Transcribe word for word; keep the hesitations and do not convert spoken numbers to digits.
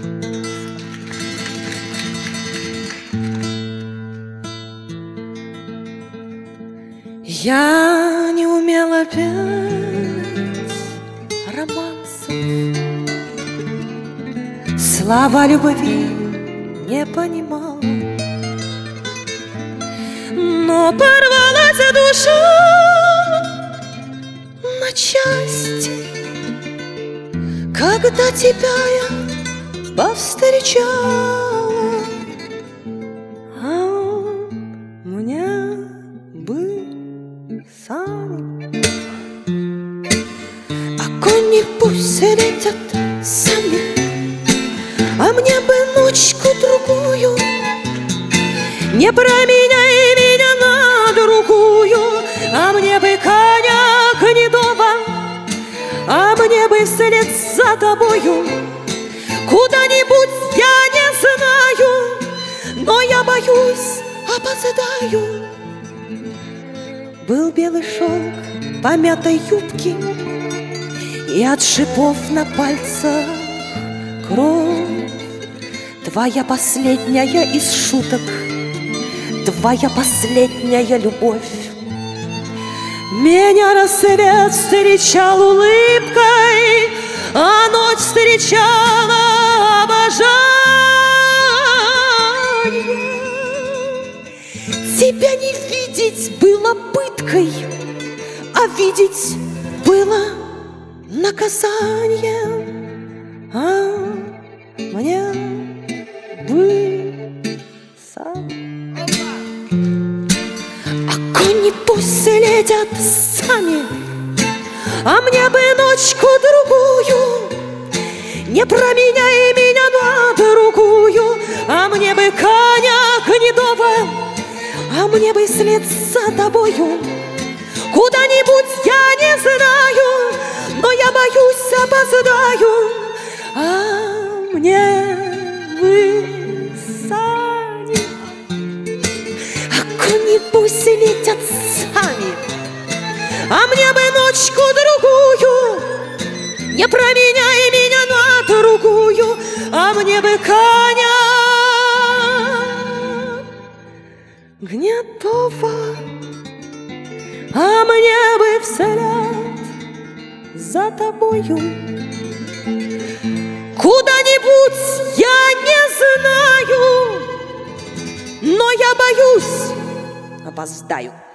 Я не умела петь романсов, слова любви не понимала, но порвалась душа на части, когда тебя я повстречала. А мне бы сами, а кони пусть летят сами, а мне бы ночку-другую, не променяй меня на другую, а мне бы коня гнедого, а мне бы вслед за тобою куда-нибудь, я не знаю, но я боюсь, опоздаю. Был белый шелк помятой юбки, и от шипов на пальцах кровь. Твоя последняя из шуток, твоя последняя любовь. Меня рассвет встречал улыбкой, а ночь встречала обожанием. Тебя не видеть было пыткой, а видеть было наказанием. А мне бы сам. А кони пусть летят сами, а мне бы ночку-другую, не променяй меня на другую, а мне бы коня гнедого, а мне бы след за тобою куда-нибудь, я не знаю, но я боюсь, опоздаю. А мне бы сами, а кони пусть летят сами, а мне бы ночку-другую, не променяй меня на другую, а мне бы коня гнедого, а мне бы вслед за тобою куда-нибудь, я не знаю, но я боюсь, опоздаю.